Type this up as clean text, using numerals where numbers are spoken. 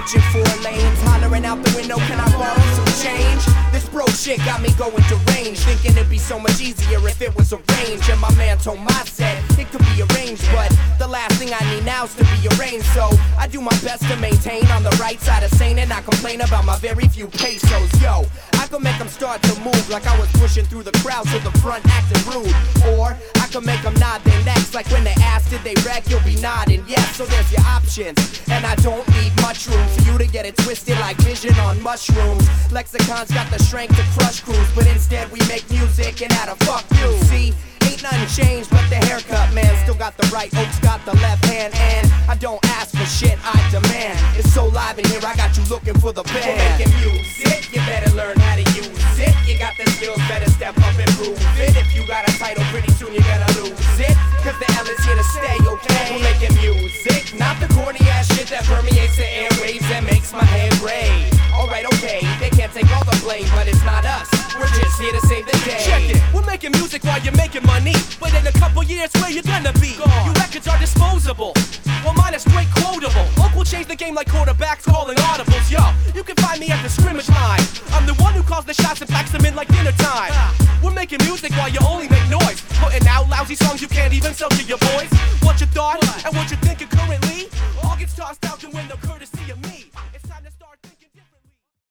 switching 4 lanes, hollering out the window, can I borrow some change? This broke shit got me going deranged, thinking it'd be so much easier if it was arranged. And my man told my set it could be arranged, but the last thing I need now's to be arranged. So I do my best to maintain on the right side of sane and not complain about my very few pesos. Yo, I could make them start to move like I was pushing through the crowd to the front acting rude. Or I could make them nod their necks like when they ask did they wreck, you'll be nodding yes. So there's your options, and I don't need much room for you to get it twisted like Vision on mushrooms. Lexicon's got the strength to crush crews, but instead we make music and how to fuck you. See, ain't nothing changed but the haircut, man. Still got the right, Oak's got the left hand, and I don't ask for shit, I demand. It's so live in here, I got you looking for the band. We're making music, you better learn how to use it. You got the skills, better step up and prove it. If you got a title, pretty soon you're gonna lose it, cause the L is here to stay, okay? We're making music, not the corny ass shit that permeates the airwaves and makes my head gray. Alright, okay, they can't take all the blame, but it's not us, we're just here to save the day. Check it, we're making music while you're making money, but in a couple years where you gonna be? Your records are disposable, well mine is straight quotable. Oak will change the game like quarterbacks calling audibles. Yo, you can find me at the scrimmage line, I'm the one who calls the shots and packs them in like dinner time. We're making music while you're only